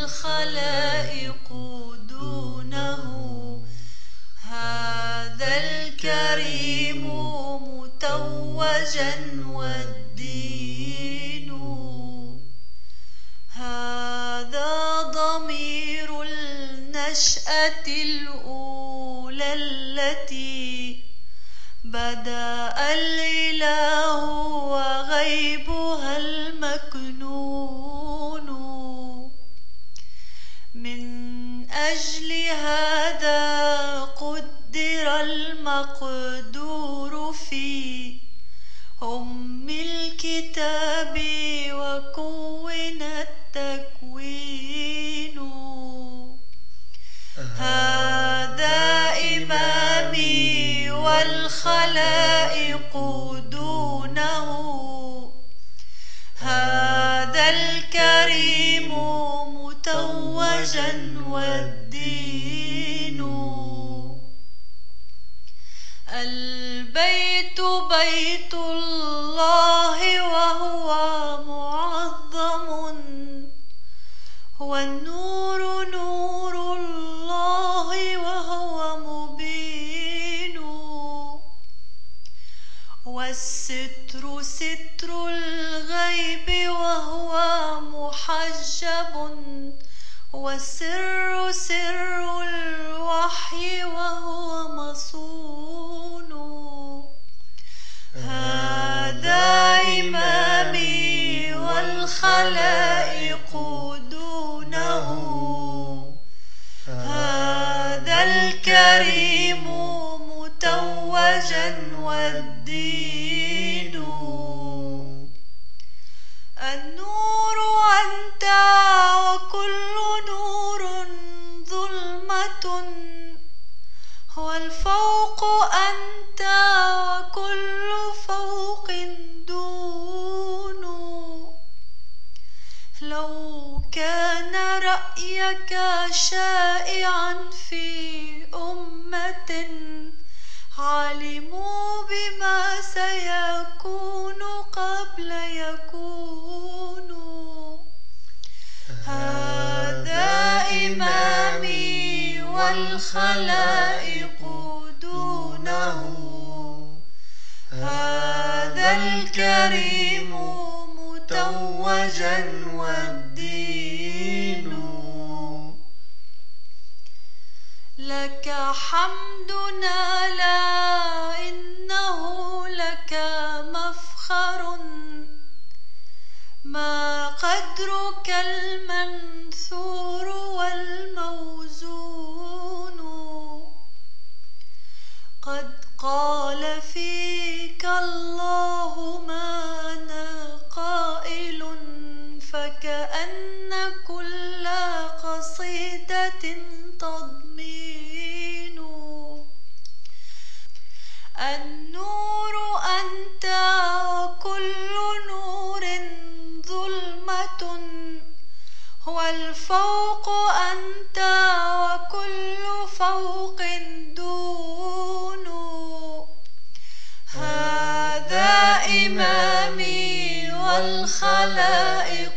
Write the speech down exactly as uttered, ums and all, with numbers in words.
والخلائق دونه. هذا الكريم متوجا والدين. هذا ضمير النشأة الأولى التي بدأ الإله وغيبها المكنون. من أجل هذا قدر المقدور في أم الكتاب وكون التكوين. هذا إمامي والخلائق دونه. هذا الكريم متوجا والدين. البيت بيت الله وهو معظم، والنور نور الله وهو مبين، والستر ستر الغيب وهو محجب، والسر سر الوحي وهو مصون. هذا إمامي والخلائق دونه. هذا الكريم متوجا والدين. النور أنت وكل نور ظلمة، والفوق أنت وكل فوق دون. لو كان رأيك شائعا في أمة علموا بما سيكون قبل يكون. هذا إمامي والخلائق دونه. هذا الكريم متوجا والدين. لك حمدنا لا إنه لك مفخر، ما قدرك المنثور والموزون. قد قال فيك الله ما أنا قائل، فكأن كل قصيدة تضمين. النور أنت وكل نور ظلمة، والفوق أنت وكل فوق دون. هذا إمامي والخلائق